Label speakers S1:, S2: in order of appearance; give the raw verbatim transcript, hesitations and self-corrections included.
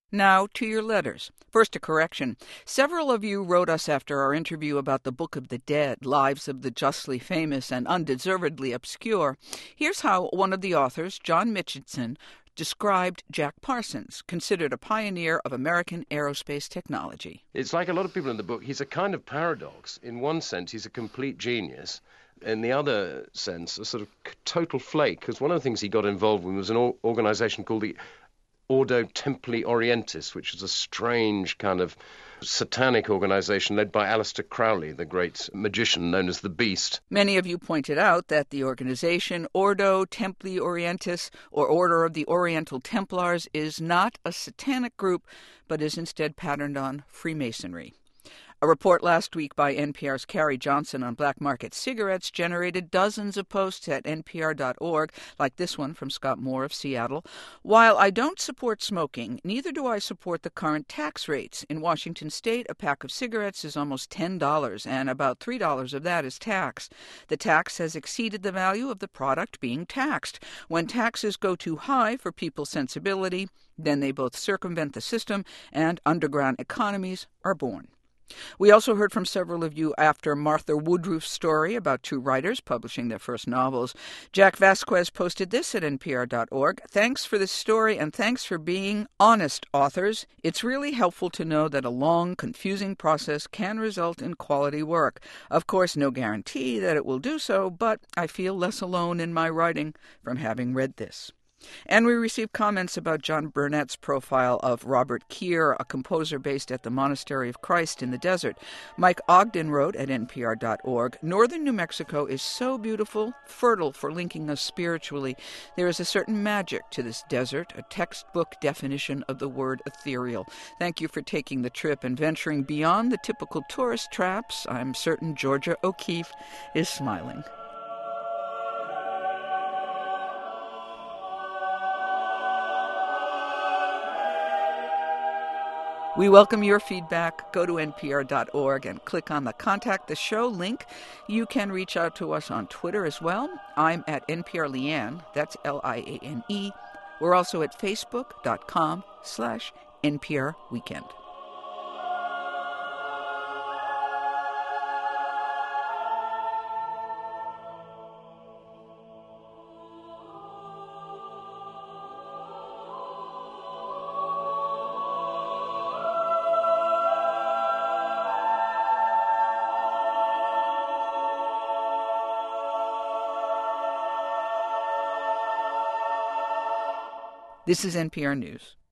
S1: Now to your letters. First, a correction. Several of you wrote us after our interview about the Book of the Dead, Lives of the Justly Famous and Undeservedly Obscure. Here's how one of the authors, John Mitchison, described Jack Parsons, considered a pioneer of American aerospace technology.
S2: It's like a lot of people in the book. He's a kind of paradox. In one sense, he's a complete genius. In the other sense, a sort of total flake, because one of the things he got involved with was an organization called the Ordo Templi Orientis, which is a strange kind of satanic organization led by Aleister Crowley, the great magician known as the Beast.
S1: Many of you pointed out that the organization Ordo Templi Orientis, or Order of the Oriental Templars, is not a satanic group, but is instead patterned on Freemasonry. A report last week by N P R's Carrie Johnson on black market cigarettes generated dozens of posts at N P R dot org, like this one from Scott Moore of Seattle. While I don't support smoking, neither do I support the current tax rates. In Washington state, a pack of cigarettes is almost ten dollars, and about three dollars of that is tax. The tax has exceeded the value of the product being taxed. When taxes go too high for people's sensibility, then they both circumvent the system and underground economies are born. We also heard from several of you after Martha Woodruff's story about two writers publishing their first novels. Jack Vasquez posted this at N P R dot org. Thanks for this story and thanks for being honest, authors. It's really helpful to know that a long, confusing process can result in quality work. Of course, no guarantee that it will do so, but I feel less alone in my writing from having read this. And we received comments about John Burnett's profile of Robert Keir, a composer based at the Monastery of Christ in the desert. Mike Ogden wrote at N P R dot org, Northern New Mexico is so beautiful, fertile for linking us spiritually. There is a certain magic to this desert, a textbook definition of the word ethereal. Thank you for taking the trip and venturing beyond the typical tourist traps. I'm certain Georgia O'Keeffe is smiling. We welcome your feedback. Go to N P R dot org and click on the Contact the Show link. You can reach out to us on Twitter as well. I'm at N P R Liane. That's L I A N E. We're also at facebook.com slash NPR Weekend. This is N P R News.